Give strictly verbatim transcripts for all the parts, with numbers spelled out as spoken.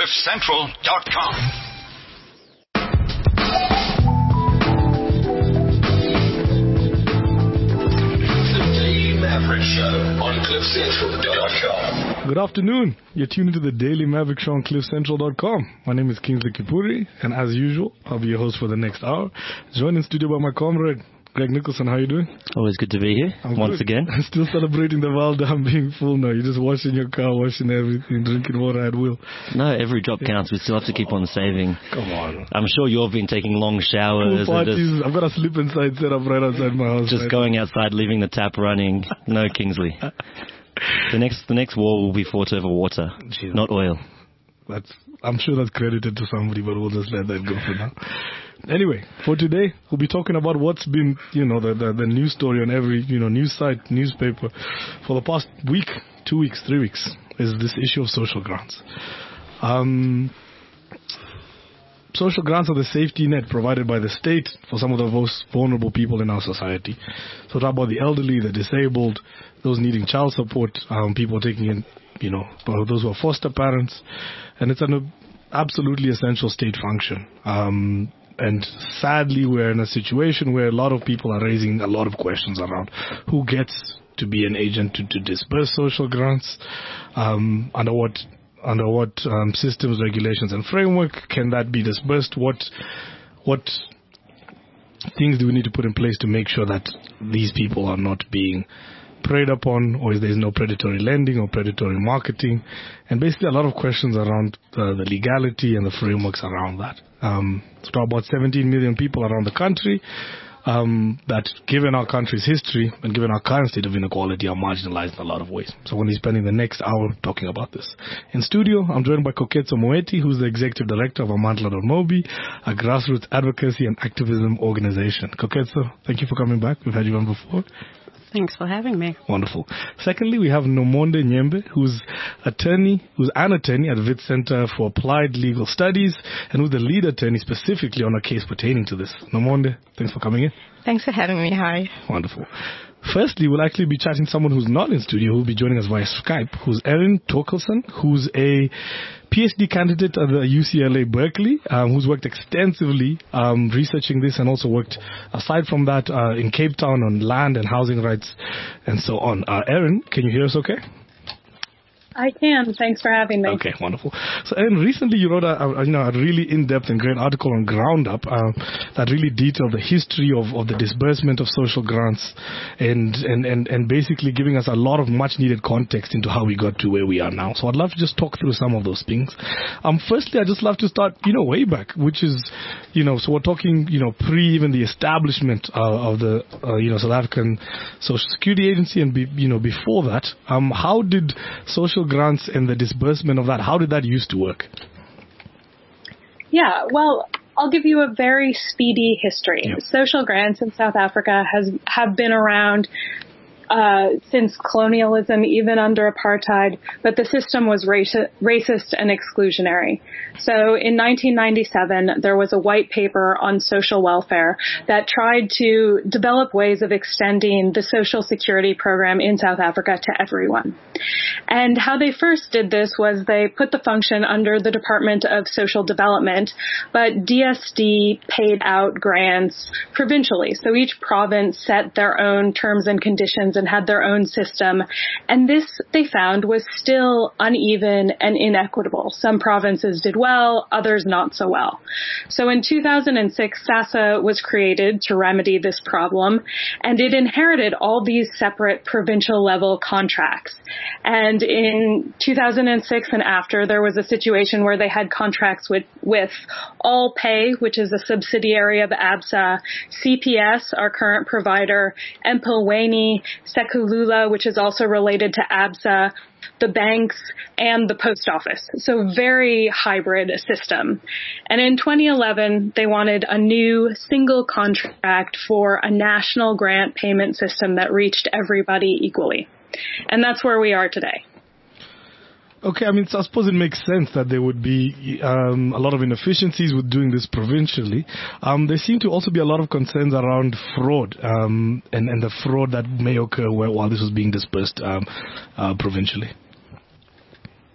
cliff central dot com. Maverick Show on cliff central dot com. Good afternoon. You're tuned into the Daily Maverick Show on cliff central dot com. My name is Kingsley Kipuri, and as usual, I'll be your host for the next hour. Joined in studio by my comrade, Greg Nicholson. How are you doing? Always good to be here, I'm once good. again. I'm still celebrating the Val Dam being full now. You're just washing your car, washing everything, drinking water at will. No, every drop counts. We still have to keep on saving. Come on. I'm sure you've been taking long showers. Pool and parties. just, I've got a slip inside set up right outside my house. just right going outside, leaving the tap running. No, Kingsley. The next the next war will be fought over water, Jeez. not oil. That's, I'm sure that's credited to somebody, but we'll just let that go for now. Anyway, for today, we'll be talking about what's been, you know, the, the, the news story on every, you know, news site, newspaper for the past week, two weeks, three weeks, is this issue of social grants. Um, social grants are the safety net provided by the state for some of the most vulnerable people in our society. So talk about the elderly, the disabled, those needing child support, um, people taking in, you know, those who are foster parents, and it's an absolutely essential state function. Um, and sadly, we're in a situation where a lot of people are raising a lot of questions around who gets to be an agent to, to disperse social grants, um, under what under what um, systems, regulations, and framework can that be dispersed? What what things do we need to put in place to make sure that these people are not being preyed upon, or if there's no predatory lending or predatory marketing, and basically a lot of questions around uh, the legality and the frameworks around that. Um, so about seventeen million people around the country um, that, given our country's history and given our current state of inequality, are marginalized in a lot of ways. So we're going to be spending the next hour talking about this. In studio, I'm joined by Koketso Moeti, who's the executive director of Amandla dot Mobi, a grassroots advocacy and activism organization. Koketso, thank you for coming back. We've had you on before. Thanks for having me. Wonderful. Secondly, we have Nomonde Nyembe, who's attorney, who's an attorney at Wits Center for Applied Legal Studies, and who's the lead attorney specifically on a case pertaining to this. Nomonde, thanks for coming in. Thanks for having me. Hi. Wonderful. Firstly, we'll actually be chatting to someone who's not in studio, who'll be joining us via Skype, who's Erin Torkelson, who's a PhD candidate at the U C L A Berkeley, um, who's worked extensively um, researching this, and also worked, aside from that, uh, in Cape Town on land and housing rights and so on. Uh, Erin, can you hear us okay? I can. Thanks for having me. Okay, wonderful. So, Erin, recently you wrote a, a, you know, a really in-depth and great article on Ground Up uh, that really detailed the history of, of the disbursement of social grants and, and, and, and basically giving us a lot of much-needed context into how we got to where we are now. So I'd love to just talk through some of those things. Um, firstly, I'd just love to start, you know, way back, which is, you know, so we're talking, you know, pre even the establishment uh, of the, uh, you know, South African Social Security Agency, and, be, you know, before that, um, how did social grants and the disbursement of that, how did that used to work? Yeah, well, I'll give you a very speedy history. Yep. Social grants in South Africa has have been around uh, since colonialism, even under apartheid, but the system was raci- racist and exclusionary. So in nineteen ninety-seven, there was a white paper on social welfare that tried to develop ways of extending the social security program in South Africa to everyone. And how they first did this was they put the function under the Department of Social Development, but D S D paid out grants provincially. So each province set their own terms and conditions and had their own system. And this, they found, was still uneven and inequitable. Some provinces did well, others not so well. So in two thousand six, SASSA was created to remedy this problem, and it inherited all these separate provincial level contracts. And in two thousand six and after, there was a situation where they had contracts with, with All Pay, which is a subsidiary of ABSA, C P S, our current provider, Mpilweni, Sekulula, which is also related to ABSA, the banks, and the post office. So very hybrid system. And in twenty eleven, they wanted a new single contract for a national grant payment system that reached everybody equally. And that's where we are today. Okay, I mean, so I suppose it makes sense that there would be um, a lot of inefficiencies with doing this provincially. Um, there seem to also be a lot of concerns around fraud um, and, and the fraud that may occur while this was being dispersed um, uh, provincially.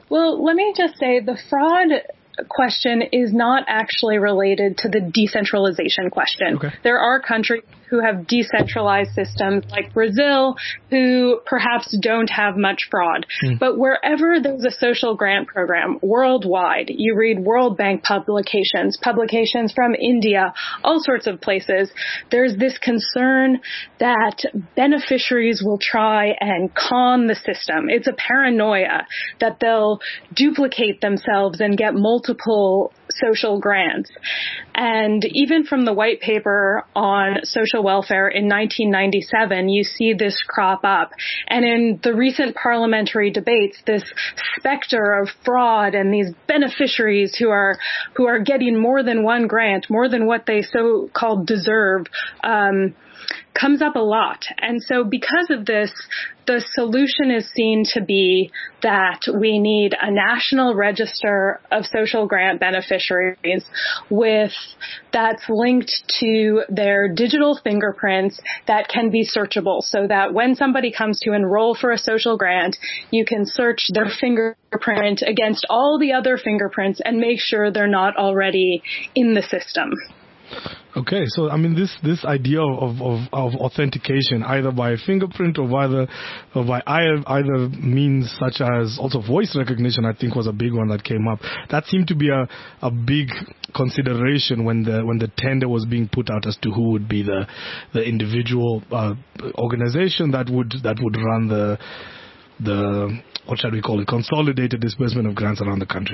Well, let me just say the fraud question is not actually related to the decentralization question. Okay. There are countries who have decentralized systems like Brazil who perhaps don't have much fraud. Mm. But wherever there's a social grant program worldwide, you read World Bank publications, publications from India, all sorts of places, there's this concern that beneficiaries will try and con the system. It's a paranoia that they'll duplicate themselves and get multiple social grants. And even from the white paper on social welfare in nineteen ninety-seven, you see this crop up. And in the recent parliamentary debates, this specter of fraud and these beneficiaries who are who are getting more than one grant, more than what they so-called deserve, um, comes up a lot. And so because of this, the solution is seen to be that we need a national register of social grant beneficiaries with that's linked to their digital fingerprints that can be searchable, so that when somebody comes to enroll for a social grant, you can search their fingerprint against all the other fingerprints and make sure they're not already in the system. Okay, so I mean this this idea of, of, of authentication, either by fingerprint or by the or by either, either means such as also voice recognition, I think was a big one that came up. That seemed to be a, a big consideration when the when the tender was being put out as to who would be the the individual uh, organization that would that would run the the what shall we call it consolidated disbursement of grants around the country.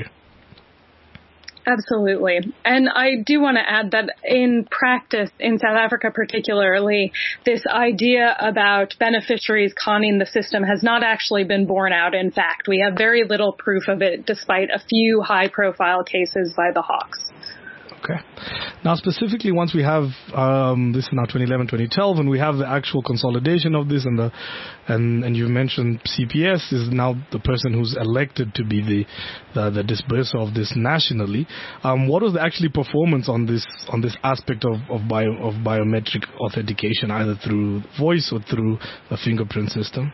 Absolutely. And I do want to add that in practice, in South Africa particularly, this idea about beneficiaries conning the system has not actually been borne out. In fact, we have very little proof of it, despite a few high-profile cases by the Hawks. Okay. Now, specifically, once we have um, this is now twenty eleven, twenty twelve, and we have the actual consolidation of this, and the and and you mentioned C P S is now the person who's elected to be the the, the disburser of this nationally. Um, what was the actually performance on this on this aspect of of bio of biometric authentication, either through voice or through a fingerprint system?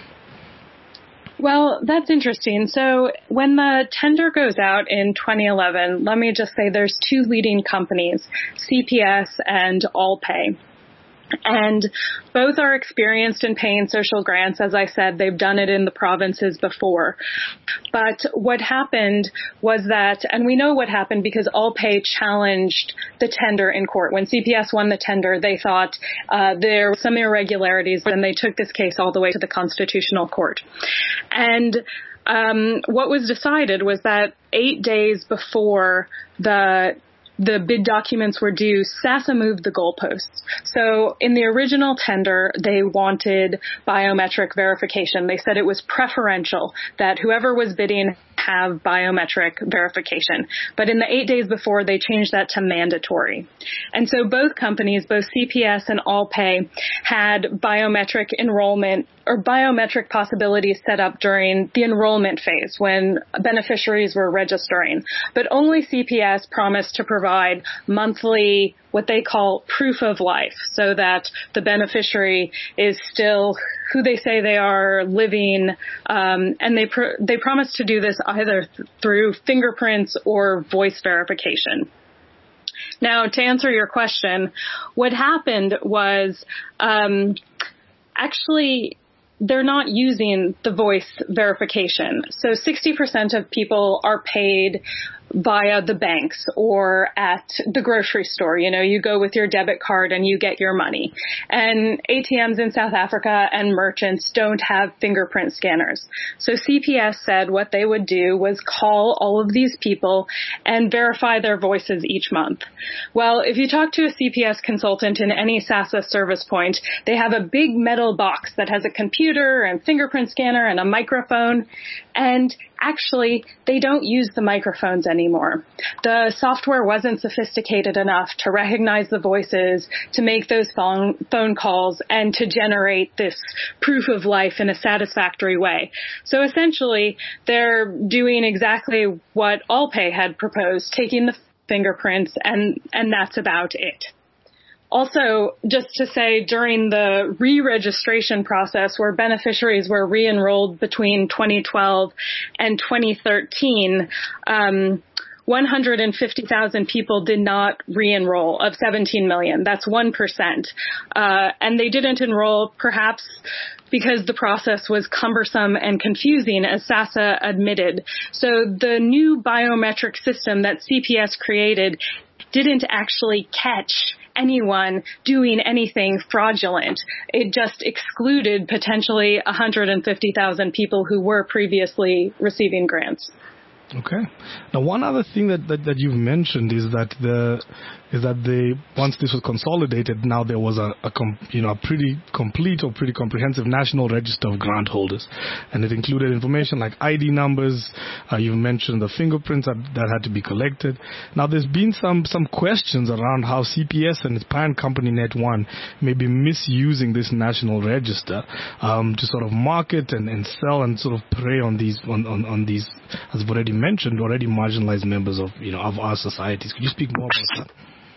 Well, that's interesting. So when the tender goes out in twenty eleven, let me just say there's two leading companies, C P S and AllPay. And both are experienced in paying social grants. As I said, they've done it in the provinces before. But what happened was that, and we know what happened because AllPay challenged the tender in court. When C P S won the tender, they thought uh, there were some irregularities, and they took this case all the way to the Constitutional Court. And um, what was decided was that eight days before the the bid documents were due, SASSA moved the goalposts. So in the original tender, they wanted biometric verification. They said it was preferential that whoever was bidding have biometric verification. But in the eight days before, they changed that to mandatory. And so both companies, both C P S and AllPay, had biometric enrollment or biometric possibilities set up during the enrollment phase when beneficiaries were registering. But only C P S promised to provide monthly what they call proof of life, so that the beneficiary is still who they say they are, living, um, and they pr- they promise to do this either th- through fingerprints or voice verification. Now, to answer your question, what happened was um, actually they're not using the voice verification. So sixty percent of people are paid via the banks or at the grocery store. You know, you go with your debit card and you get your money. And A T Ms in South Africa and merchants don't have fingerprint scanners. So C P S said what they would do was call all of these people and verify their voices each month. Well, if you talk to a C P S consultant in any SASSA service point, they have a big metal box that has a computer and fingerprint scanner and a microphone. And actually, they don't use the microphones anymore. The software wasn't sophisticated enough to recognize the voices, to make those phone, phone calls, and to generate this proof of life in a satisfactory way. So essentially, they're doing exactly what AllPay had proposed, taking the fingerprints, and, and that's about it. Also, just to say, during the re-registration process where beneficiaries were re-enrolled between twenty twelve and twenty thirteen, um, one hundred fifty thousand people did not re-enroll of seventeen million. That's one percent. Uh, and they didn't enroll perhaps because the process was cumbersome and confusing, as SASSA admitted. So the new biometric system that C P S created didn't actually catch anyone doing anything fraudulent. It just excluded potentially one hundred fifty thousand people who were previously receiving grants. Okay. Now, one other thing that, that, that you've mentioned is that the is that they once this was consolidated, now there was a, a com, you know a pretty complete or pretty comprehensive national register of grant holders, and it included information like I D numbers. Uh, you've mentioned the fingerprints that, that had to be collected. Now, there's been some some questions around how C P S and its parent company Net one may be misusing this national register um, to sort of market and, and sell and sort of prey on these on, on, on these, as I've already mentioned, already marginalized members of you know of our societies. Could you speak more about that?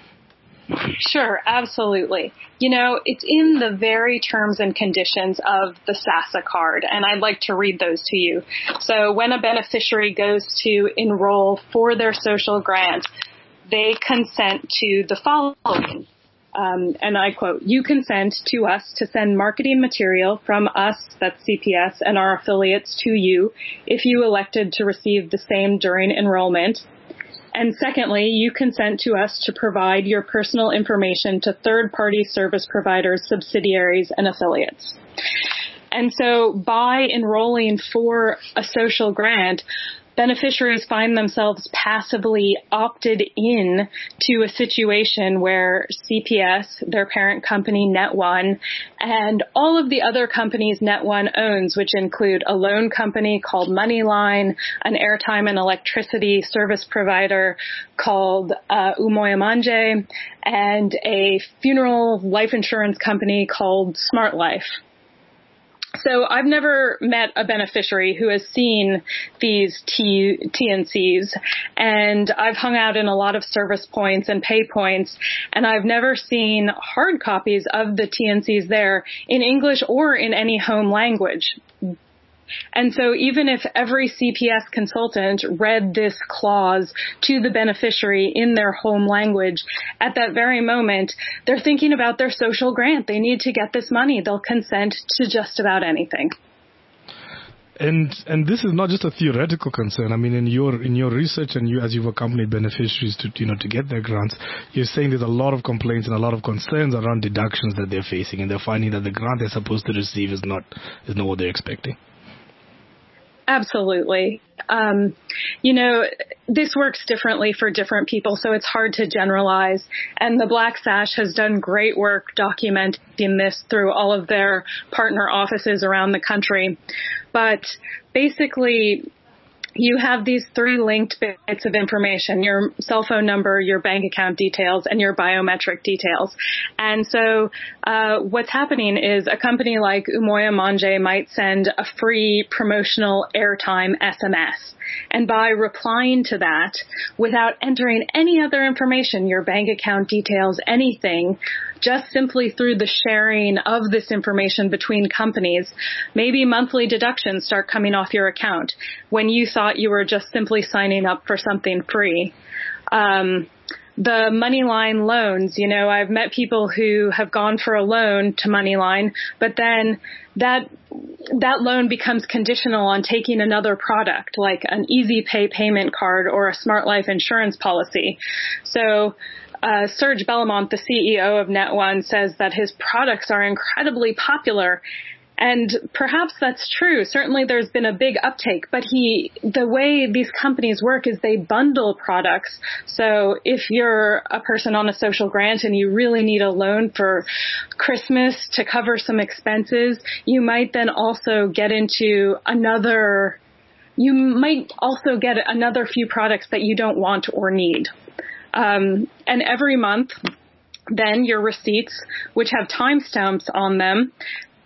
Sure, absolutely. You know, it's in the very terms and conditions of the SASSA card, and I'd like to read those to you. So when a beneficiary goes to enroll for their social grant, they consent to the following. Um, and I quote, "You consent to us to send marketing material from us," that's C P S, "and our affiliates to you if you elected to receive the same during enrollment. And secondly, you consent to us to provide your personal information to third-party service providers, subsidiaries, and affiliates." And so by enrolling for a social grant, beneficiaries find themselves passively opted in to a situation where C P S, their parent company Net one, and all of the other companies Net one owns, which include a loan company called Moneyline, an airtime and electricity service provider called uh, Umoja Manje, and a funeral life insurance company called Smart Life. So I've never met a beneficiary who has seen these T- TNCs, and I've hung out in a lot of service points and pay points, and I've never seen hard copies of the T N Cs there in English or in any home language. And so even if every C P S consultant read this clause to the beneficiary in their home language, at that very moment, they're thinking about their social grant. They need to get this money. They'll consent to just about anything. And and this is not just a theoretical concern. I mean, in your in your research and you as you've accompanied beneficiaries to you know to get their grants, you're saying there's a lot of complaints and a lot of concerns around deductions that they're facing, and they're finding that the grant they're supposed to receive is not is not what they're expecting. Absolutely. Um, you know, this works differently for different people, so it's hard to generalize. And the Black Sash has done great work documenting this through all of their partner offices around the country. But basically, you have these three linked bits of information: your cell phone number, your bank account details, and your biometric details. And so uh, what's happening is a company like Umoja Manje might send a free promotional airtime S M S. And by replying to that, without entering any other information, your bank account details, anything, just simply through the sharing of this information between companies, maybe monthly deductions start coming off your account when you thought you were just simply signing up for something free. Um, the Moneyline loans, you know, I've met people who have gone for a loan to Moneyline, but then that that loan becomes conditional on taking another product, like an Easy Pay payment card or a Smart Life insurance policy. So Uh, Serge Bellamont, the C E O of Net one, says that his products are incredibly popular. And perhaps that's true. Certainly there's been a big uptake, but he, the way these companies work is they bundle products. So if you're a person on a social grant and you really need a loan for Christmas to cover some expenses, you might then also get into another, you might also get another few products that you don't want or need. Um, and every month, then your receipts, which have timestamps on them,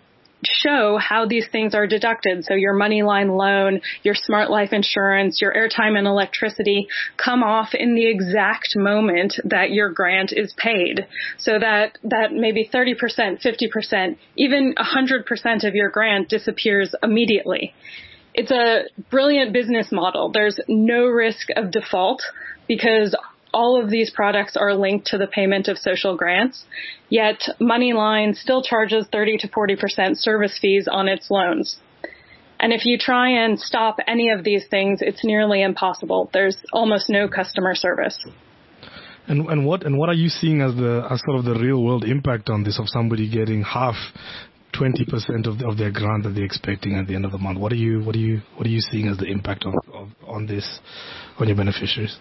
show how these things are deducted. So your MoneyLine loan, your Smart Life insurance, your airtime and electricity come off in the exact moment that your grant is paid. So that, that maybe thirty percent, fifty percent, even one hundred percent of your grant disappears immediately. It's a brilliant business model. There's no risk of default because all of these products are linked to the payment of social grants, yet MoneyLine still charges thirty to forty percent service fees on its loans. And if you try and stop any of these things, it's nearly impossible. There's almost no customer service. And, and what and what are you seeing as the as sort of the real world impact on this of somebody getting half, twenty percent of, the, of their grant that they're expecting at the end of the month? What are you what are you what are you seeing as the impact of, of on this on your beneficiaries?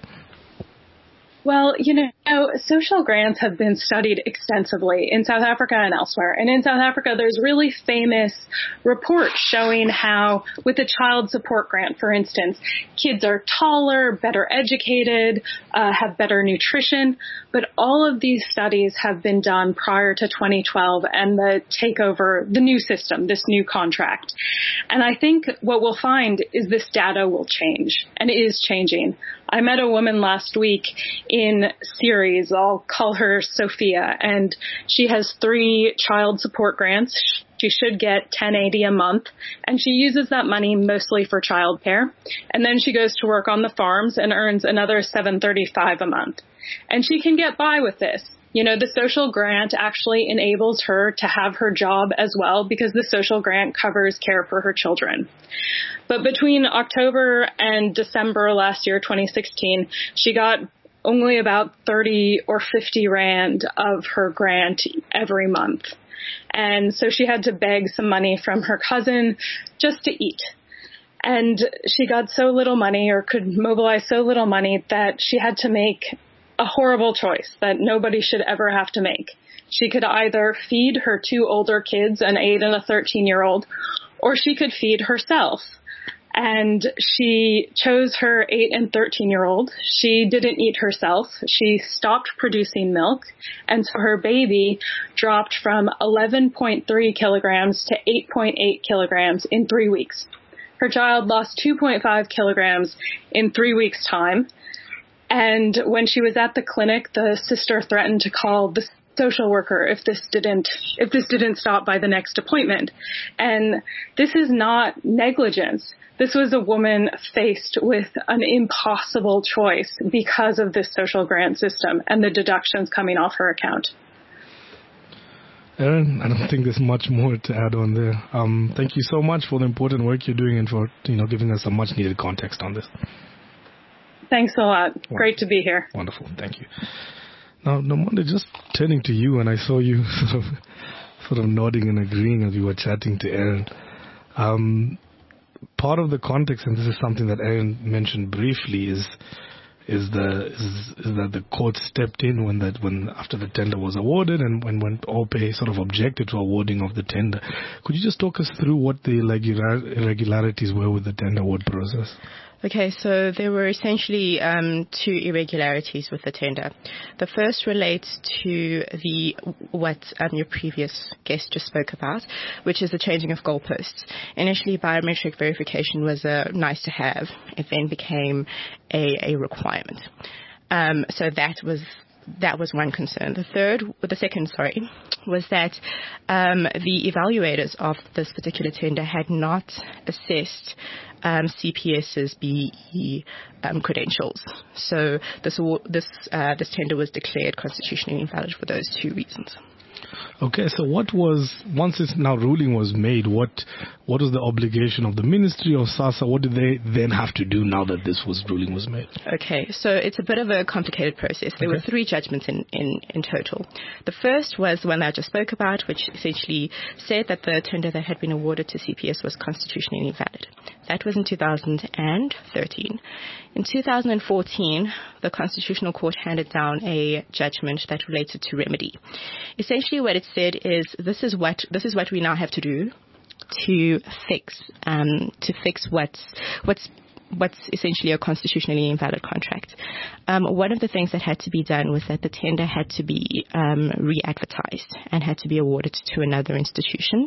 Well, you know, social grants have been studied extensively in South Africa and elsewhere. And in South Africa, there's really famous reports showing how with the child support grant, for instance, kids are taller, better educated, uh, have better nutrition. But all of these studies have been done prior to twenty twelve and the takeover, the new system, this new contract. And I think what we'll find is this data will change, and it is changing. I met a woman last week in Ceres, I'll call her Sophia, and she has three child support grants. She should get ten eighty a month, and she uses that money mostly for childcare. And then she goes to work on the farms and earns another seven thirty-five a month. And she can get by with this. You know, the social grant actually enables her to have her job as well because the social grant covers care for her children. But between October and December last year, twenty sixteen, she got only about thirty or fifty rand of her grant every month. And so she had to beg some money from her cousin just to eat. And she got so little money or could mobilize so little money that she had to make a horrible choice that nobody should ever have to make. She could either feed her two older kids, an eight and a thirteen-year-old, or she could feed herself. And she chose her eight and thirteen-year-old. She didn't eat herself. She stopped producing milk. And so her baby dropped from eleven point three kilograms to eight point eight kilograms in three weeks. Her child lost two point five kilograms in three weeks' time. And when she was at the clinic, the sister threatened to call the social worker if this didn't if this didn't stop by the next appointment. And this is not negligence. This was a woman faced with an impossible choice because of this social grant system and the deductions coming off her account. Erin, I don't think there's much more to add on there. Um, thank you so much for the important work you're doing and for you know giving us some much needed context on this. Thanks a lot. Wonderful. Great to be here. Wonderful. Thank you. Now, Nomonde, just turning to you, and I saw you sort of, sort of nodding and agreeing as you were chatting to Erin. Um, part of the context, and this is something that Erin mentioned briefly, is is the is, is that the court stepped in when that when after the tender was awarded, and when when OPE sort of objected to awarding of the tender. Could you just talk us through what the irregularities were with the tender award process? Okay, so there were essentially um, two irregularities with the tender. The first relates to the what um, your previous guest just spoke about, which is the changing of goalposts. Initially, biometric verification was a nice to have. It then became a, a requirement. Um, so that was that was one concern. The third, the second, sorry, was that um, the evaluators of this particular tender had not assessed um, C P S's B E um, credentials. So this this uh, this tender was declared constitutionally invalid for those two reasons. Okay, so what was, once this now ruling was made, what what was the obligation of the Ministry of SASSA? What did they then have to do now that this was ruling was made? Okay, so it's a bit of a complicated process. There okay. were three judgments in, in, in total. The first was the one that I just spoke about, which essentially said that the tender that had been awarded to C P S was constitutionally invalid. That was in two thousand thirteen. In two thousand fourteen, the Constitutional Court handed down a judgment that related to remedy. Essentially, what it said is this is what this is what we now have to do to fix um, to fix what's what's what's essentially a constitutionally invalid contract. Um, one of the things that had to be done was that the tender had to be um, re-advertised and had to be awarded to another institution.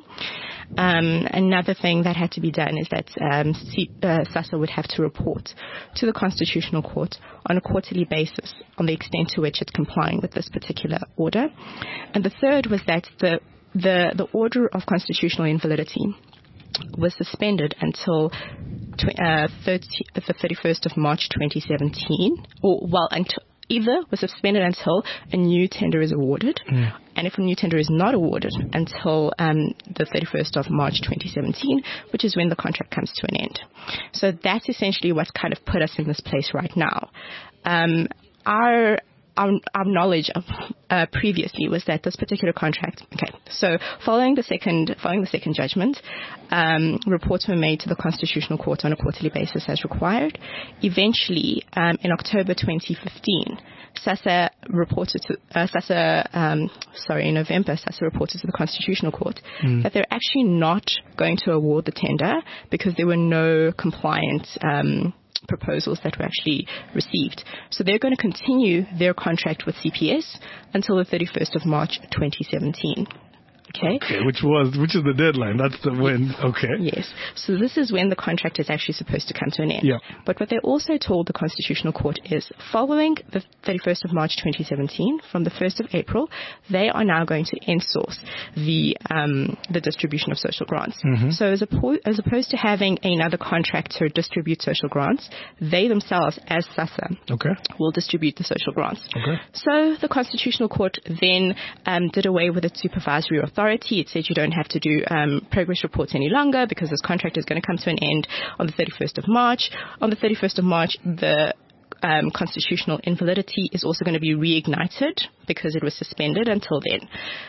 Um, another thing that had to be done is that um, C- uh, SASSA would have to report to the Constitutional Court on a quarterly basis on the extent to which it's complying with this particular order. And the third was that the the, the order of constitutional invalidity was suspended until tw- uh, thirty, the thirty-first of March twenty seventeen, or well, until either was suspended until a new tender is awarded, mm. and if a new tender is not awarded until um, the thirty-first of March twenty seventeen, which is when the contract comes to an end. So that's essentially what's kind of put us in this place right now. Um, our Our, our knowledge of uh, previously was that this particular contract. Okay, so following the second following the second judgment, um, reports were made to the Constitutional Court on a quarterly basis as required. Eventually, um, in October twenty fifteen, SASSA reported to uh, SASSA. Um, sorry, in November, SASSA reported to the Constitutional Court mm. that they're actually not going to award the tender because there were no compliant Um, proposals that were actually received. So they're going to continue their contract with C P S until the thirty-first of March twenty seventeen. Okay. Okay, which was, which is the deadline. That's the when, okay. Yes. So this is when the contract is actually supposed to come to an end. Yeah. But what they also told the Constitutional Court is following the thirty-first of March twenty seventeen, from the first of April, they are now going to insource the, um, the distribution of social grants. Mm-hmm. So as, oppo- as opposed to having another contractor distribute social grants, they themselves, as SASSA, okay. will distribute the social grants. Okay. So the Constitutional Court then um, did away with its supervisory authority. It said you don't have to do um, progress reports any longer because this contract is going to come to an end on the thirty-first of March. On the thirty-first of March, the um, constitutional invalidity is also going to be reignited because it was suspended until then.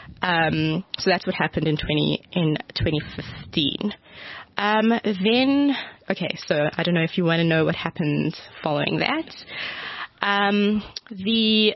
Um, so that's what happened in twenty in twenty fifteen. Um, then, okay, so I don't know if you want to know what happened following that. Um, the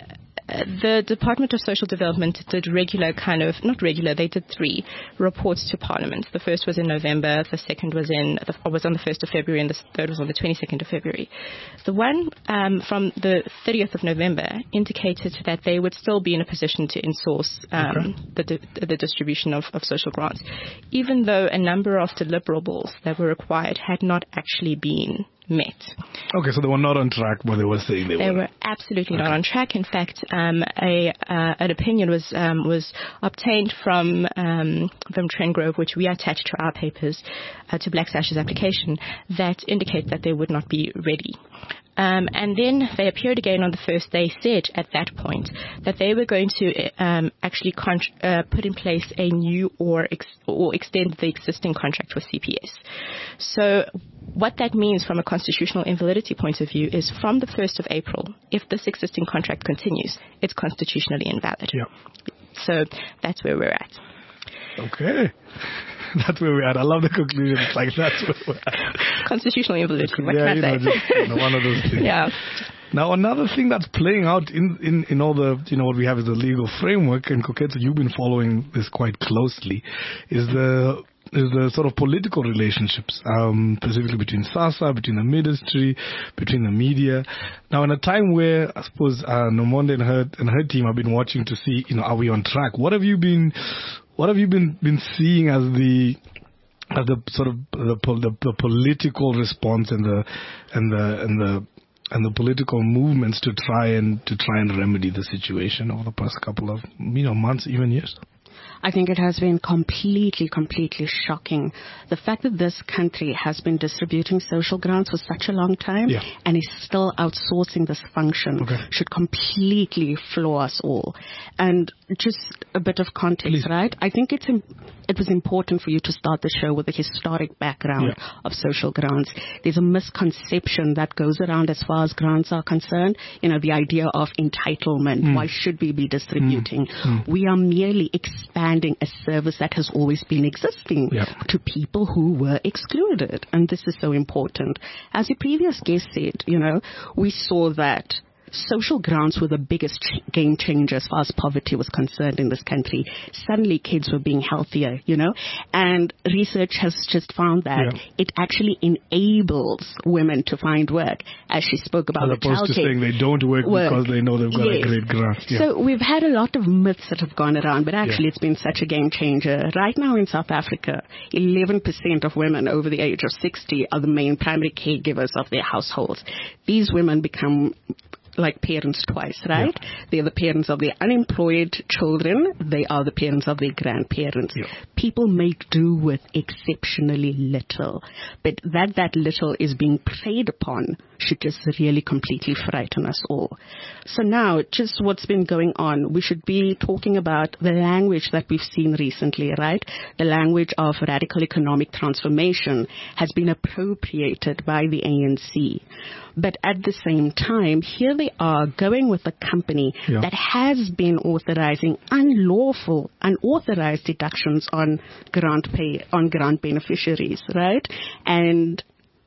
The Department of Social Development did regular kind of, not regular, they did three reports to Parliament. The first was in November, the second was in the, was on the first of February, and the third was on the twenty-second of February. The one um, from the thirtieth of November indicated that they would still be in a position to insource um, okay. the, the distribution of, of social grants, even though a number of deliverables that were required had not actually been met. Okay, so they were not on track, but they were saying they, they were. They were absolutely okay. not on track. In fact, um, a uh, an opinion was um, was obtained from um, from Trendgrove, which we attached to our papers, uh, to Black Sash's application, that indicates that they would not be ready. Um, and then they appeared again on the first. They said at that point that they were going to um, actually con- uh, put in place a new or ex- or extend the existing contract with C P S. So what that means from a constitutional invalidity point of view is from the first of April, if this existing contract continues, it's constitutionally invalid. Yeah. So that's where we're at. Okay. That's where we're at. I love the conclusion. It's like, that's where we're at. Constitutional invalidity. What yeah, can you I know, say? just, you know, one of those things. Yeah. Now, another thing that's playing out in, in, in all the, you know, what we have is the legal framework, and Koketso, you've been following this quite closely, is the is the sort of political relationships, um, specifically between SASSA, between the ministry, between the media. Now, in a time where I suppose uh, Nomonde and her and her team have been watching to see, you know, are we on track? What have you been, what have you been been seeing as the as the sort of the, the, the political response and the and the and the and the political movements to try and to try and remedy the situation over the past couple of, you know, months, even years? I think it has been completely, completely shocking. The fact that this country has been distributing social grants for such a long time yeah. and is still outsourcing this function okay. should completely floor us all. And just a bit of context, Please. right? I think it's im- it was important for you to start the show with the historic background yeah. of social grants. There's a misconception that goes around as far as grants are concerned. You know, the idea of entitlement. Mm. Why should we be distributing? Mm. Mm. We are merely expanding a service that has always been existing yep. to people who were excluded. And this is so important. As your previous guest said, you know, we saw that social grants were the biggest ch- game changer as far as poverty was concerned in this country. Suddenly kids were being healthier, you know, and research has just found that yeah. it actually enables women to find work, as she spoke about. As opposed to saying they don't work, work because they know they've got yes. a great grant. Yeah. So we've had a lot of myths that have gone around, but actually yeah. it's been such a game changer. Right now in South Africa, eleven percent of women over the age of sixty are the main primary caregivers of their households. These women become like parents twice, right? Yeah. They're the parents of their unemployed children. They are the parents of their grandparents. Yeah. People make do with exceptionally little. But that that little is being preyed upon should just really completely frighten us all. So now, just what's been going on, we should be talking about the language that we've seen recently, right? The language of radical economic transformation has been appropriated by the A N C. But at the same time, here they are going with a company yeah. that has been authorizing unlawful, unauthorized deductions on grant pay, on grant beneficiaries, right? And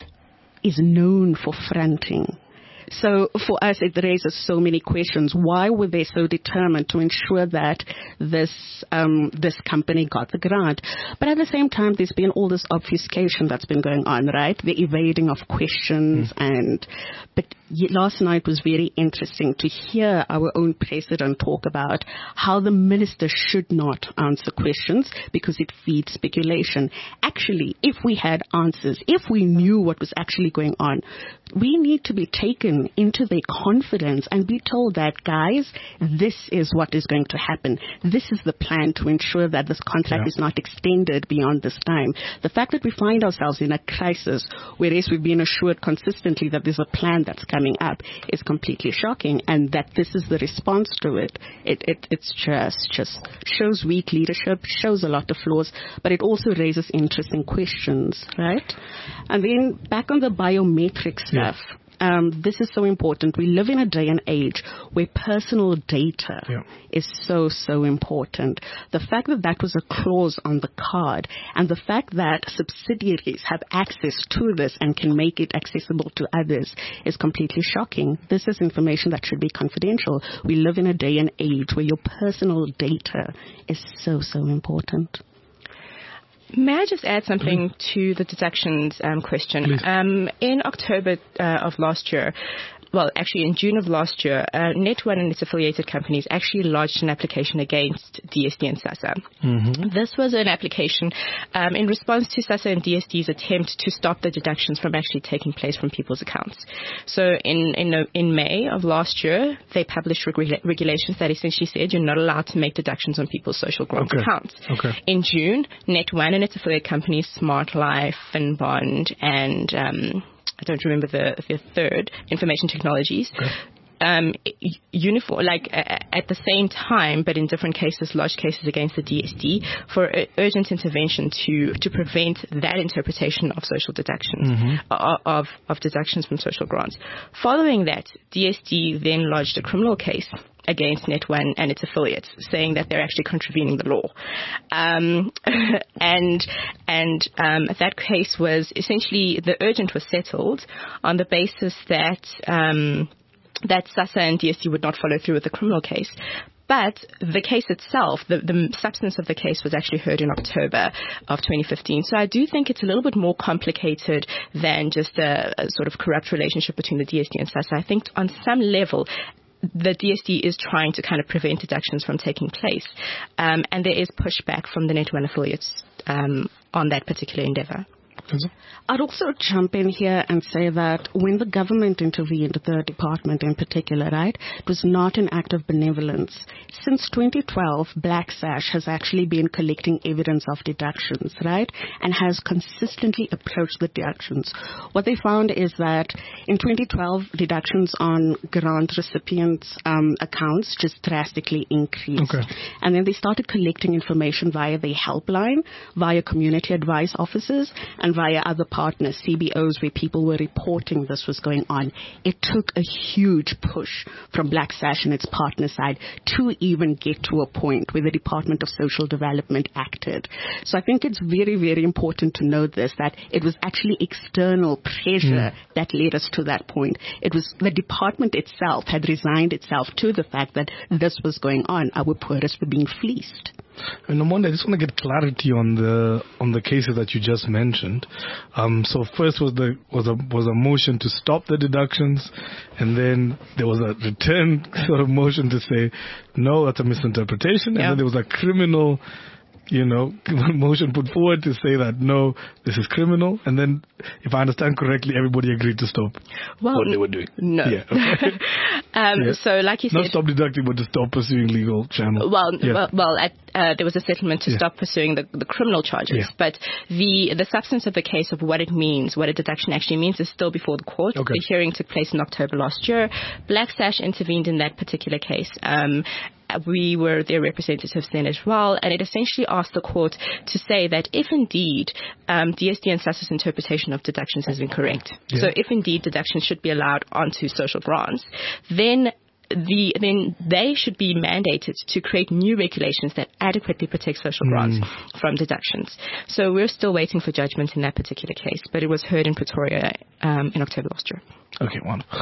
is known for fronting. So for us, it raises so many questions. Why were they so determined to ensure that this um, this company got the grant? But at the same time, there's been all this obfuscation that's been going on, right? The evading of questions. Mm. and But last night was very interesting to hear our own president talk about how the minister should not answer questions because it feeds speculation. Actually, if we had answers, if we knew what was actually going on, we need to be taken into their confidence and be told that, guys, this is what is going to happen. This is the plan to ensure that this contract yeah. is not extended beyond this time. The fact that we find ourselves in a crisis, whereas we've been assured consistently that there's a plan that's coming up, is completely shocking. And that this is the response to it, it, it it's just, just shows weak leadership, shows a lot of flaws, but it also raises interesting questions, right? And then back on the biometric stuff. Yeah. Um, this is so important. We live in a day and age where personal data yeah. is so, so important. The fact that that was a clause on the card and the fact that subsidiaries have access to this and can make it accessible to others is completely shocking. This is information that should be confidential. We live in a day and age where your personal data is so, so important. May I just add something mm-hmm. to the deductions um, question? Um, in October uh, of last year, well, actually in June of last year, uh, NetOne and its affiliated companies actually lodged an application against D S D and SASSA. Mm-hmm. This was an application um, in response to SASSA and D S D's attempt to stop the deductions from actually taking place from people's accounts. So in in, in May of last year, they published regula- regulations that essentially said you're not allowed to make deductions on people's social grant okay. accounts. Okay. In June, NetOne and its affiliate companies, Smart Life, Finbond, and um, I don't remember the, the third, Information Technologies, okay. um, uniform, like uh, at the same time, but in different cases, lodged cases against the D S D for uh, urgent intervention to, to prevent that interpretation of social deductions, mm-hmm. uh, of, of deductions from social grants. Following that, D S D then lodged a criminal case against NetOne and its affiliates, saying that they're actually contravening the law. Um, and and um, that case was essentially, the urgent was settled on the basis that um, that SASSA and D S D would not follow through with the criminal case. But the case itself, the, the substance of the case was actually heard in October of twenty fifteen. So I do think it's a little bit more complicated than just a, a sort of corrupt relationship between the D S D and SASSA. I think on some level, the D S D is trying to kind of prevent deductions from taking place. Um, and there is pushback from the NetOne affiliates um, on that particular endeavor. I'd also jump in here and say that when the government intervened, the department in particular, right, it was not an act of benevolence. Since twenty twelve, Black Sash has actually been collecting evidence of deductions, right, and has consistently approached the deductions. What they found is that in twenty twelve, deductions on grant recipients' um, accounts just drastically increased. Okay. And then they started collecting information via the helpline, via community advice officers, and and via other partners, C B Os, where people were reporting this was going on, it took a huge push from Black Sash and its partner side to even get to a point where the Department of Social Development acted. So I think it's very, very important to note this, that it was actually external pressure mm. that led us to that point. It was the department itself had resigned itself to the fact that this was going on. Our poorest were being fleeced. And Nomonde, I just want to get clarity on the on the cases that you just mentioned. Um, so first was the was a was a motion to stop the deductions, and then there was a return sort of motion to say no, that's a misinterpretation, yeah. and then there was a criminal, you know, motion put forward to say that no, this is criminal, and then, if I understand correctly, everybody agreed to stop well, what they were doing. No. Yeah, okay. um, yeah. So, like you said, not stop deducting, but to stop pursuing legal channels. Well, yeah. well, well at, uh, there was a settlement to yeah. stop pursuing the, the criminal charges, yeah. but the the substance of the case of what it means, what a deduction actually means, is still before the court. Okay. The hearing took place in October last year. Black Sash intervened in that particular case. Um, We were their representatives then as well, and it essentially asked the court to say that if indeed um, D S D and SASSA's interpretation of deductions is incorrect, yeah. so if indeed deductions should be allowed onto social grants, then the then they should be mandated to create new regulations that adequately protect social grants mm. from deductions. So we're still waiting for judgment in that particular case, but it was heard in Pretoria um, in October last year. Okay, wonderful.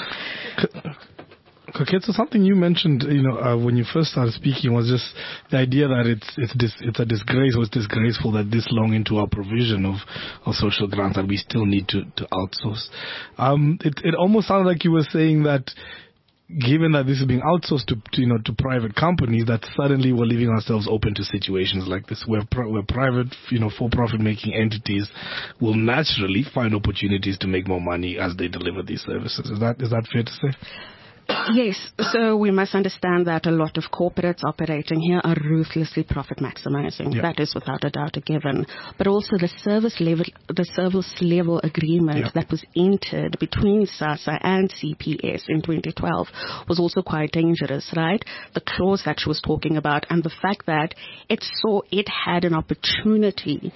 Okay, so something you mentioned, you know, uh, when you first started speaking was just the idea that it's it's dis, it's a disgrace, or it's disgraceful that this long into our provision of, of social grants that we still need to, to outsource. Um, it it almost sounded like you were saying that given that this is being outsourced to, to you know to private companies, that suddenly we're leaving ourselves open to situations like this, where pri- where private you know for-profit making entities will naturally find opportunities to make more money as they deliver these services. Is that is that fair to say? Yes, so we must understand that a lot of corporates operating here are ruthlessly profit maximizing. Yeah. That is without a doubt a given. But also the service level, the service level agreement yeah. that was entered between SASSA and C P S in twenty twelve was also quite dangerous, right? The clause that she was talking about, and the fact that it saw it had an opportunity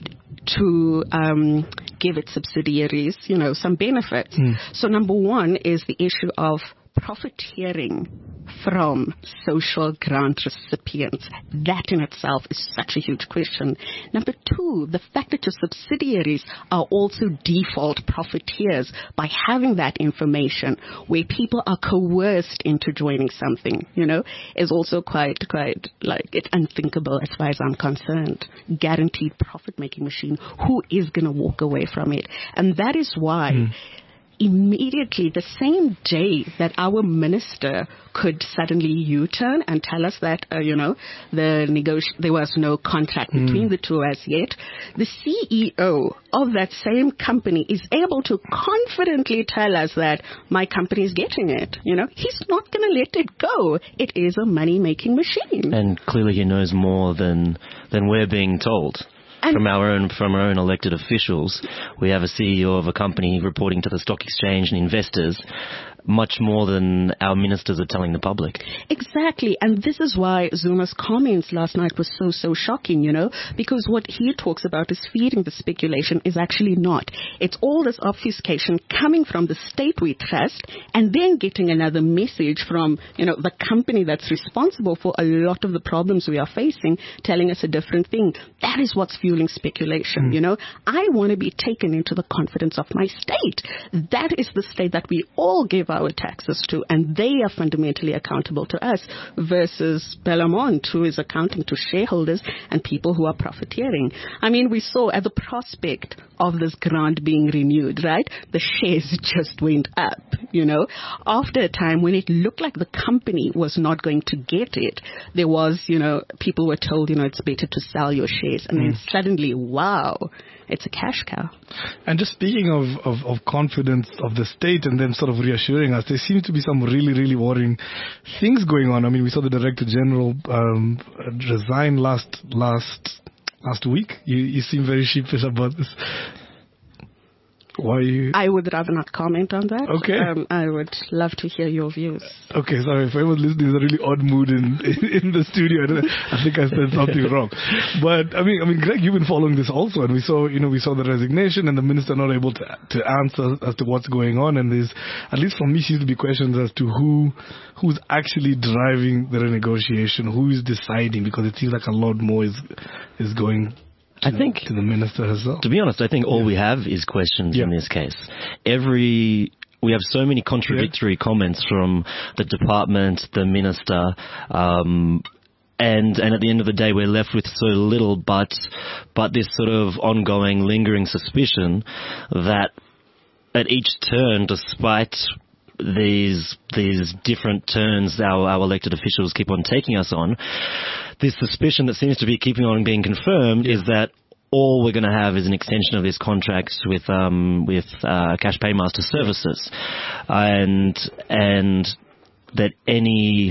to um, give its subsidiaries, you know, some benefits. Mm. So number one is the issue of profiteering from social grant recipients. That in itself is such a huge question. Number two, the fact that your subsidiaries are also default profiteers by having that information where people are coerced into joining something, you know, is also quite, quite like, it's unthinkable as far as I'm concerned. Guaranteed profit-making machine. Who is going to walk away from it? And that is why mm. immediately, the same day that our minister could suddenly U-turn and tell us that, uh, you know, the negoti- there was no contract mm. between the two as yet, the C E O of that same company is able to confidently tell us that my company is getting it. You know, he's not going to let it go. It is a money-making machine. And clearly he knows more than than we're being told. And from our own from our own elected officials. We have a C E O of a company reporting to the stock exchange and investors much more than our ministers are telling the public. Exactly. And this is why Zuma's comments last night was so, so shocking, you know, because what he talks about is feeding the speculation is actually not. It's all this obfuscation coming from the state we trust and then getting another message from, you know, the company that's responsible for a lot of the problems we are facing, telling us a different thing. That is what's fueling speculation, mm. you know. I want to be taken into the confidence of my state. That is the state that we all give our taxes to, and they are fundamentally accountable to us, versus Bellamont, who is accounting to shareholders and people who are profiteering. I mean, we saw at the prospect of this grant being renewed, right? The shares just went up, you know. After a time when it looked like the company was not going to get it, there was, you know, people were told, you know, it's better to sell your shares. And mm. then suddenly, wow, it's a cash cow. And just speaking of, of, of confidence of the state and them sort of reassuring us, there seems to be some really, really worrying things going on. I mean, we saw the Director General um, resign last last last week. You, you seem very sheepish about this. Why you? I would rather not comment on that. Okay. Um, I would love to hear your views. Okay, sorry. If I was listening, there's a really odd mood in in the studio. I, don't know, I think I said something wrong. But I mean, I mean, Greg, you've been following this also, and we saw, you know, we saw the resignation and the minister not able to to answer as to what's going on. And there's, at least for me, seems to be questions as to who who's actually driving the renegotiation, who is deciding, because it seems like a lot more is is going. I think to the minister herself. To be honest, I think all yeah. we have is questions yeah. in this case. Every we have so many contradictory yeah. comments from the department, the minister, um, and and at the end of the day, we're left with so little, but but this sort of ongoing, lingering suspicion that at each turn, despite these these different turns our, our elected officials keep on taking us on, this suspicion that seems to be keeping on being confirmed yeah. is that all we're going to have is an extension of this contract with um with uh, Cash Paymaster Services, and and that any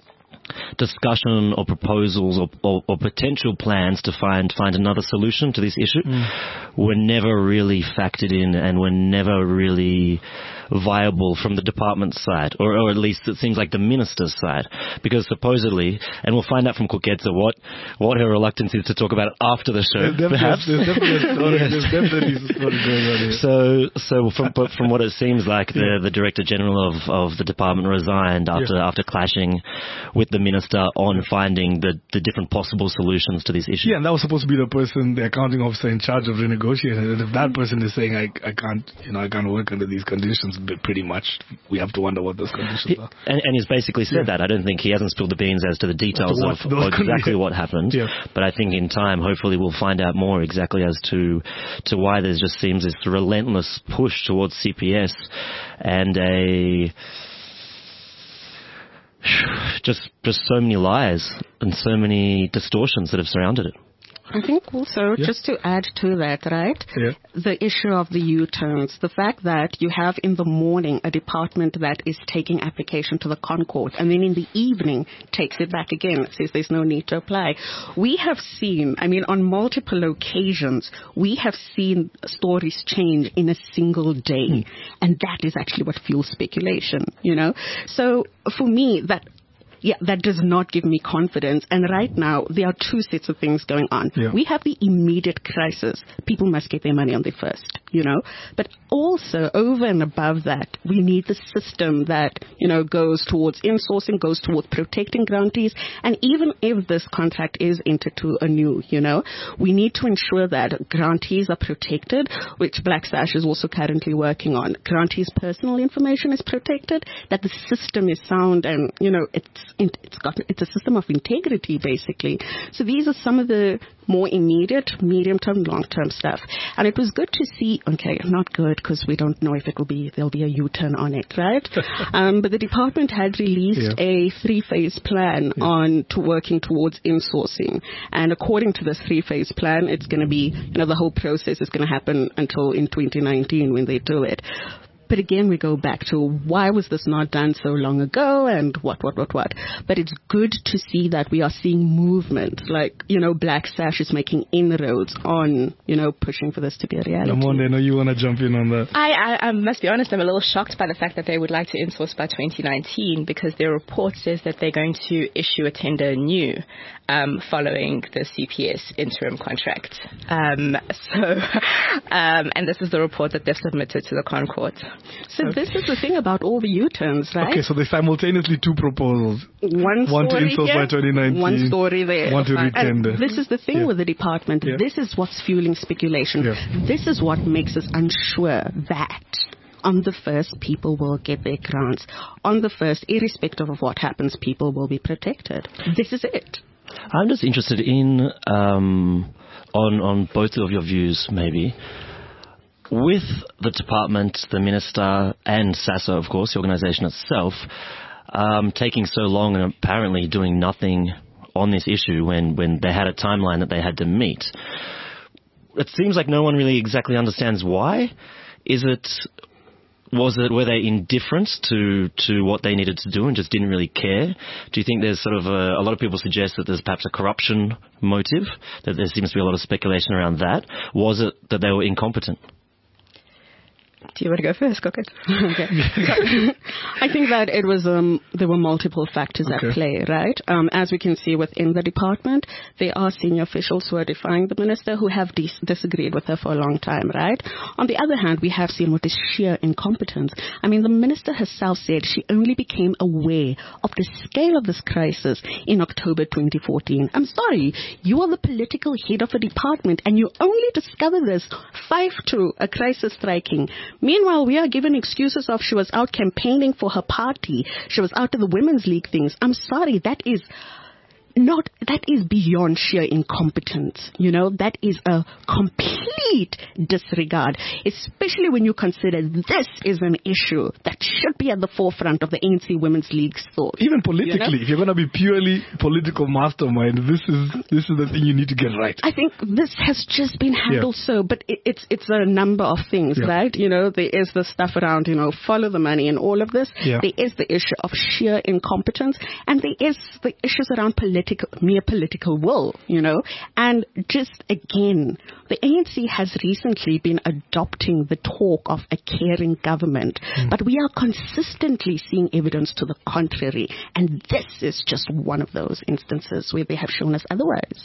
discussion or proposals or, or, or potential plans to find find another solution to this issue mm. were never really factored in and were never really viable from the department's side, or, or at least it seems like the minister's side, because supposedly, and we'll find out from Kuketsa what what her reluctance is to talk about it after the show, there's perhaps. There's definitely a story, there's definitely a story going on here. So, so from, but from what it seems like, the, the Director General of, of the department resigned after yeah. after clashing with the minister on finding the, the different possible solutions to this issue. Yeah, and that was supposed to be the person, the accounting officer in charge of renegotiating. And if that person is saying, I, I can't, you know, I can't work under these conditions, but pretty much we have to wonder what those conditions he, are. And, and he's basically said yeah. that. I don't think he hasn't spilled the beans as to the details to of, what, of exactly yeah. what happened. Yeah. But I think in time, hopefully, we'll find out more exactly as to to why there just seems this relentless push towards C P S and a just just so many lies and so many distortions that have surrounded it. I think also, yeah. just to add to that, right, yeah. the issue of the U-turns, the fact that you have in the morning a department that is taking application to the Concord and then in the evening takes it back again, says there's no need to apply. We have seen, I mean, on multiple occasions, we have seen stories change in a single day, mm. and that is actually what fuels speculation, you know. So for me, that Yeah, that does not give me confidence. And right now, there are two sets of things going on. Yeah. We have the immediate crisis. People must get their money on their first, you know. But also, over and above that, we need the system that, you know, goes towards insourcing, goes towards protecting grantees. And even if this contract is entered to anew, you know, we need to ensure that grantees are protected, which Black Sash is also currently working on. Grantees' personal information is protected, that the system is sound and, you know, it's It's got it's a system of integrity, basically. So these are some of the more immediate, medium-term, long-term stuff. And it was good to see, okay, not good because we don't know if it will be, there'll be a U-turn on it, right? um, but the department had released yeah. a three-phase plan yeah. on to working towards insourcing. And according to this three-phase plan, it's going to be, you know, the whole process is going to happen until in twenty nineteen when they do it. But again, we go back to why was this not done so long ago and what, what, what, what. But it's good to see that we are seeing movement. Like, you know, Black Sash is making inroads on, you know, pushing for this to be a reality. Lamonde, I know you want to jump in on that. I, I, I must be honest, I'm a little shocked by the fact that they would like to insource by twenty nineteen because their report says that they're going to issue a tender anew um, following the C P S interim contract. Um, so, um, and this is the report that they've submitted to the Concord. So okay. this is the thing about all the U-turns, right? Okay, so there's simultaneously two proposals. One, one to story insource here, by twenty nineteen. One story there. One to retender. And this is the thing yeah. with the department. Yeah. This is what's fueling speculation. Yeah. This is what makes us unsure that on the first, people will get their grants. On the first, irrespective of what happens, people will be protected. This is it. I'm just interested in, um, on, on both of your views, maybe. With the department, the minister, and SASO, of course, the organisation itself, um, taking so long and apparently doing nothing on this issue when, when they had a timeline that they had to meet, it seems like no one really exactly understands why. Is it, was it, were they indifferent to, to what they needed to do and just didn't really care? Do you think there's sort of a, a lot of people suggest that there's perhaps a corruption motive, that there seems to be a lot of speculation around that? Was it that they were incompetent? Do you want to go first, Cocket? Okay. So, I think that it was um, there were multiple factors okay. at play, right? Um, as we can see within the department, there are senior officials who are defying the minister who have dis- disagreed with her for a long time, right? On the other hand, we have seen what is sheer incompetence. I mean, the minister herself said she only became aware of the scale of this crisis in October twenty fourteen. I'm sorry, you are the political head of a department and you only discover this five to a crisis striking. Meanwhile, we are given excuses of she was out campaigning for her party. She was out of the Women's League things. I'm sorry, that is not, that is beyond sheer incompetence. You know, that is a complete disregard, especially when you consider this is an issue that should be at the forefront of the A N C Women's League's thought. Even politically, you know? If you're going to be purely political mastermind, this is this is the thing you need to get right. I think this has just been handled yeah. so, but it, it's it's a number of things, yeah. right? You know, there is the stuff around, you know, follow the money and all of this. Yeah. There is the issue of sheer incompetence, and there is the issues around political mere political will, you know. And just again, the A N C has recently been adopting the talk of a caring government, mm. but we are consistently seeing evidence to the contrary, and this is just one of those instances where they have shown us otherwise.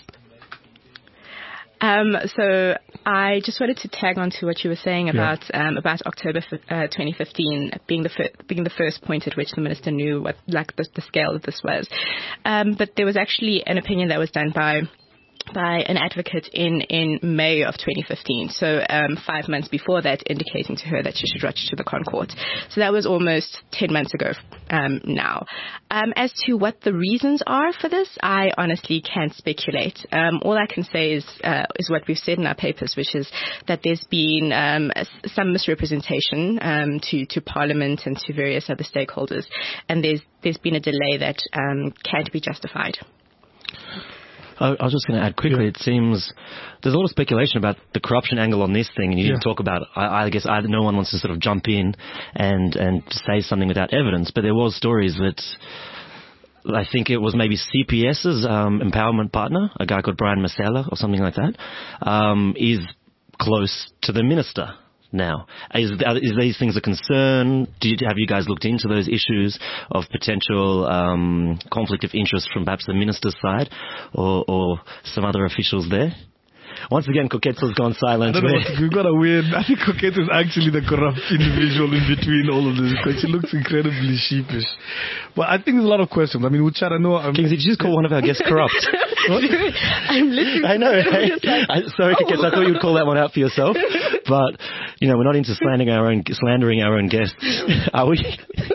Um, so I just wanted to tag on to what you were saying about yeah. um, about October uh, twenty fifteen being the fir- being the first point at which the minister knew what like the, the scale of this was. Um, but there was actually an opinion that was done by by an advocate in, in May of twenty fifteen, so um, five months before that, indicating to her that she should rush to the Concourt. So that was almost ten months ago um, now. Um, as to what the reasons are for this, I honestly can't speculate. Um, all I can say is uh, is what we've said in our papers, which is that there's been um, some misrepresentation um, to, to Parliament and to various other stakeholders, and there's there's been a delay that um, can't be justified. I was just going to add quickly, yeah. it seems there's a lot of speculation about the corruption angle on this thing, and you yeah. didn't talk about it. I, I guess I, no one wants to sort of jump in and, and say something without evidence, but there was stories that I think it was maybe C P S's um, empowerment partner, a guy called Brian Masella or something like that, um, is close to the minister now. Is, is these things a concern? Do you, have you guys looked into those issues of potential um, conflict of interest from perhaps the minister's side or, or some other officials there? Once again, Koketso's gone silent. I don't know what, we've got a weird... I think Koketso is actually the corrupt individual in between all of this, because she looks incredibly sheepish. But I think there's a lot of questions. I mean, Uchar, I know... Um, Kingsley, did you just call one of our guests corrupt? I'm listening. I know. Hey, I, sorry, oh. Koketso, I thought you'd call that one out for yourself. But, you know, we're not into slandering our own, slandering our own guests, are we?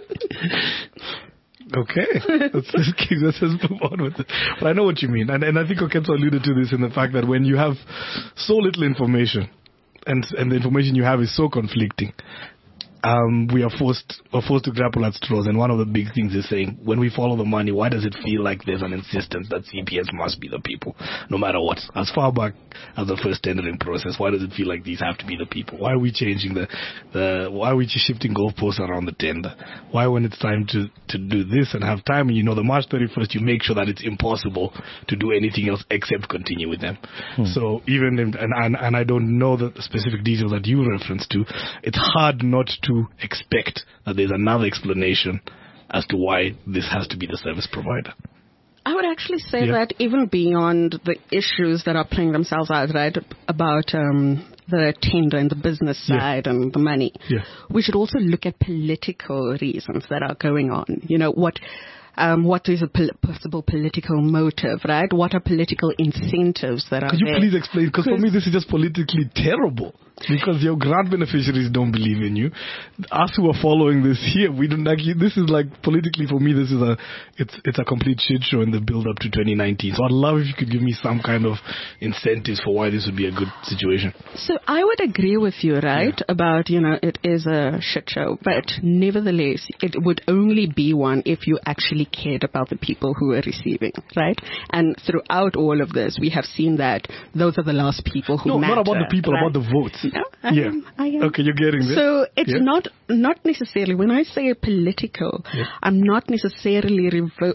Okay, let's, let's, keep, let's just move on with it. But I know what you mean, and, and I think Koketso alluded to this in the fact that when you have so little information, and and the information you have is so conflicting, um, we are forced are forced to grapple at straws. And one of the big things is saying, when we follow the money, why does it feel like there's an insistence that C P S must be the people, no matter what? As far back as the first tendering process, why does it feel like these have to be the people? Why are we changing the, the why are we shifting goalposts around the tender? Why, when it's time to, to do this and have time, and you know the March thirty-first, you make sure that it's impossible to do anything else except continue with them. Hmm. So even in, and, and and I don't know the specific details that you referenced to, it's hard not to to expect that there's another explanation as to why this has to be the service provider. I would actually say yeah. that even beyond the issues that are playing themselves out, right, about um, the tender and the business side yeah. and the money, yeah. we should also look at political reasons that are going on. You know, what... Um, what is a pol- possible political motive, right? What are political incentives that are Could you there? please explain? Because for me, this is just politically terrible. Because your grant beneficiaries don't believe in you. Us who are following this here, we don't actually. This is like politically for me. This is a it's it's a complete shit show in the build up to twenty nineteen. So I'd love if you could give me some kind of incentives for why this would be a good situation. So I would agree with you, right? Yeah. About you know it is a shit show, but nevertheless, it would only be one if you actually cared about the people who are receiving, right? And throughout all of this, we have seen that those are the last people who no, matter. No, not about the people, right? about the votes. No, I yeah. am, I am. Okay, you're getting this. So it's yeah. not not necessarily, when I say political, yeah. I'm not necessarily revo-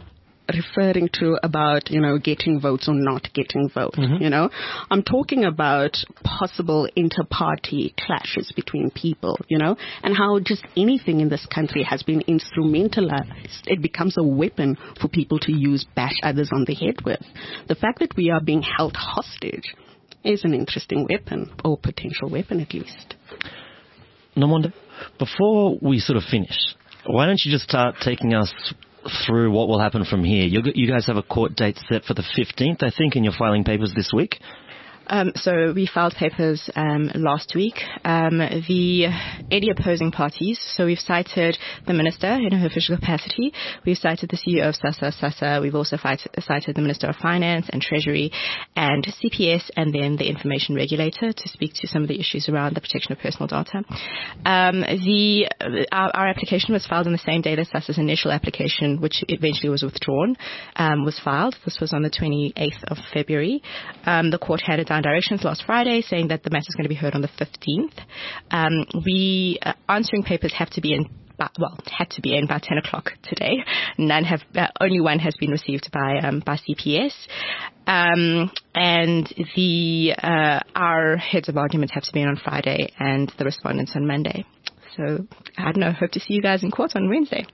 referring to about, you know, getting votes or not getting votes, mm-hmm. you know. I'm talking about possible inter-party clashes between people, you know, and how just anything in this country has been instrumentalized. It becomes a weapon for people to use, bash others on the head with. The fact that we are being held hostage is an interesting weapon, or potential weapon at least. Nomonde, before we sort of finish, why don't you just start taking us through what will happen from here? You, you guys have a court date set for the fifteenth, I think, and you're filing papers this week. Um, so we filed papers um, last week. Um, the any opposing parties, so we've cited the minister in her official capacity. We've cited the C E O of SASSA, SASSA. We've also fight, cited the Minister of Finance and Treasury and C P S, and then the information regulator to speak to some of the issues around the protection of personal data. Um, the our, our application was filed on the same day that SASSA's initial application, which eventually was withdrawn, um, was filed. This was on the twenty-eighth of February. Um, the court had a directions last Friday saying that the matter is going to be heard on the fifteenth. Um, we uh, answering papers have to be in, by, well, had to be in by ten o'clock today. None have, uh, only one has been received by um, by C P S. Um, and the uh, our heads of arguments have to be in on Friday, and the respondents on Monday. So I don't know. Hope to see you guys in court on Wednesday.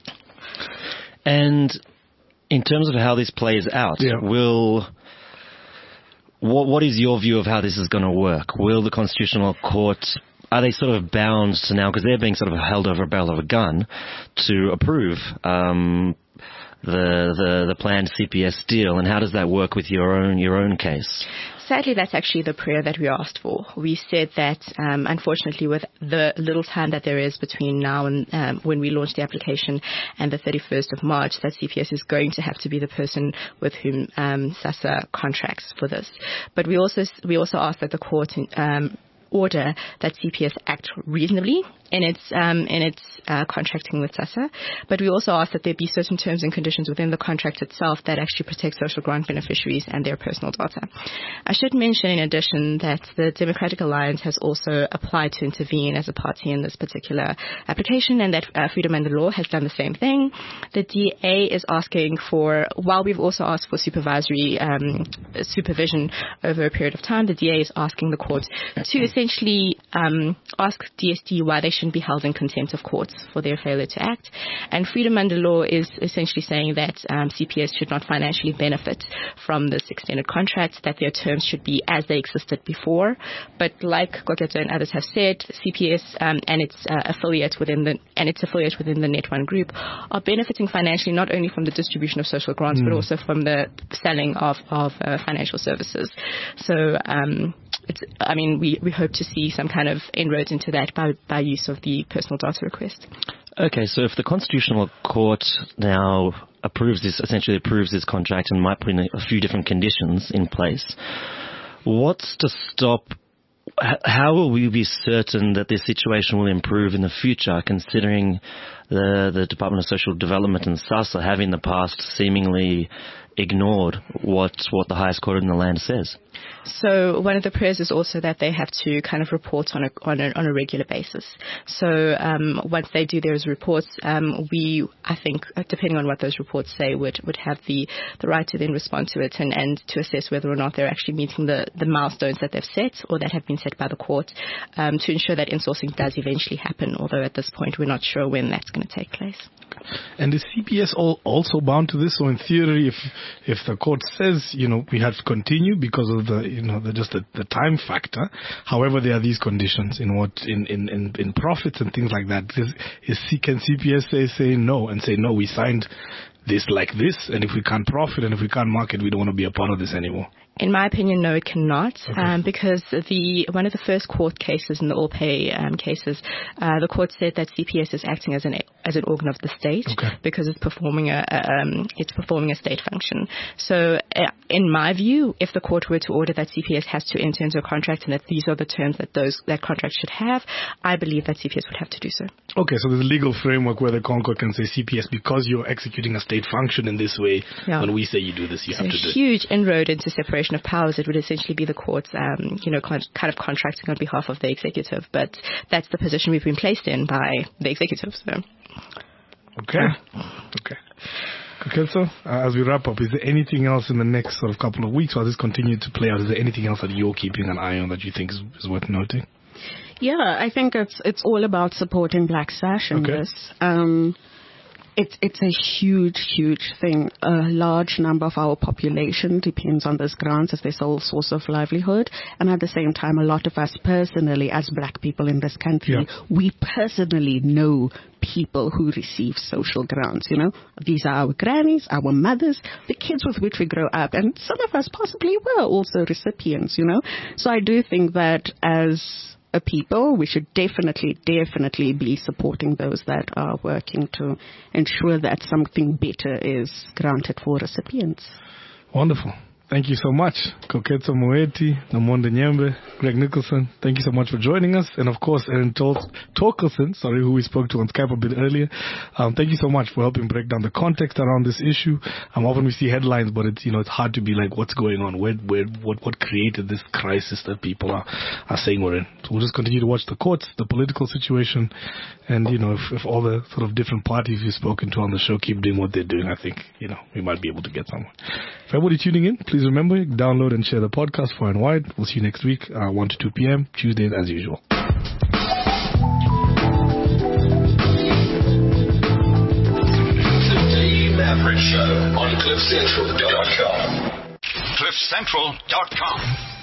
And in terms of how this plays out, yeah. will What, what is your view of how this is going to work? Will the Constitutional Court, are they sort of bound to now, because they're being sort of held over a barrel of a gun, to approve um, the, the the planned C P S deal? And how does that work with your own your own case? Sadly, that's actually the prayer that we asked for. We said that, um, unfortunately, with the little time that there is between now and um, when we launch the application and the thirty-first of March, that C P S is going to have to be the person with whom um, SASSA contracts for this. But we also we also asked that the court um, order that C P S act reasonably in its um, in its uh, contracting with SASSA, but we also ask that there be certain terms and conditions within the contract itself that actually protect social grant beneficiaries and their personal data. I should mention, in addition, that the Democratic Alliance has also applied to intervene as a party in this particular application, and that uh, Freedom Under Law has done the same thing. The D A is asking for, while we've also asked for supervisory um, supervision over a period of time, the D A is asking the court to essentially um, ask D S D why they shouldn't be held in contempt of courts for their failure to act. And Freedom Under Law is essentially saying that um, C P S should not financially benefit from this extended contract, that their terms should be as they existed before. But like Koketso and others have said, C P S um, and its uh, affiliate within the and its affiliate within the Net One Group are benefiting financially not only from the distribution of social grants, mm. but also from the selling of of uh, financial services. So. Um, It's, I mean, we, we hope to see some kind of inroads into that by, by use of the personal data request. Okay, so if the Constitutional Court now approves this, essentially approves this contract and might put in a, a few different conditions in place, what's to stop, how will we be certain that this situation will improve in the future, considering the, the Department of Social Development and SASSA have in the past seemingly ignored what what the highest court in the land says? So one of the prayers is also that they have to kind of report on a on a, on a regular basis. So um, once they do those reports, um, we, I think, depending on what those reports say, would, would have the, the right to then respond to it and, and to assess whether or not they're actually meeting the, the milestones that they've set or that have been set by the court, um, to ensure that insourcing does eventually happen, although at this point we're not sure when that's going to take place. And is C P S all, also bound to this? So in theory, if if the court says, you know, we have to continue because of the, you know, the, just the, the time factor, however, there are these conditions in what in, in, in, in profits and things like that. Is, is can C P S say say no and say no, we signed this like this, and if we can't profit and if we can't market, we don't want to be a part of this anymore? In my opinion, no, it cannot, okay. um, because the one of the first court cases in the all pay um, cases, uh, the court said that C P S is acting as an as an organ of the state, okay. because it's performing a um, it's performing a state function. So, uh, in my view, if the court were to order that C P S has to enter into a contract and that these are the terms that those that contract should have, I believe that C P S would have to do so. Okay, so there's a legal framework where the Concord can say C P S, because you're executing a state function in this way, yeah. when we say you do this, you so have to do it. A huge inroad into separation of powers. It would essentially be the courts, um, you know, kind of contracting on behalf of the executive. But that's the position we've been placed in by the executive. So. Okay. Okay. Koketso, uh, as we wrap up, is there anything else in the next sort of couple of weeks, or has this continued to play out? Is there anything else that you're keeping an eye on that you think is, is worth noting? Yeah, I think it's it's all about supporting Black Sash in Okay. this. Um, it's it's a huge, huge thing. A large number of our population depends on these grants as their sole source of livelihood, and at the same time, a lot of us personally, as Black people in this country, Yeah. we personally know people who receive social grants. You know, these are our grannies, our mothers, the kids with which we grow up, and some of us possibly were also recipients. You know, so I do think that as a people, we should definitely, definitely be supporting those that are working to ensure that something better is granted for recipients. Wonderful. Thank you so much. Koketso Moeti, Nomonde Nyembe, Greg Nicholson, thank you so much for joining us. And of course, Erin Tor- Torkelson, sorry, who we spoke to on Skype a bit earlier. Um, thank you so much for helping break down the context around this issue. Um, often we see headlines, but it's, you know, it's hard to be like, what's going on? Where, where, what, what created this crisis that people are, are saying we're in? So we'll just continue to watch the courts, the political situation, and, you know, if, if all the sort of different parties we've spoken to on the show keep doing what they're doing, I think, you know, we might be able to get somewhere. For everybody tuning in, please remember, download and share the podcast far and wide. We'll see you next week, uh, one to two p.m., Tuesdays as usual. The Dave Maverick Show on cliff central dot com. cliff central dot com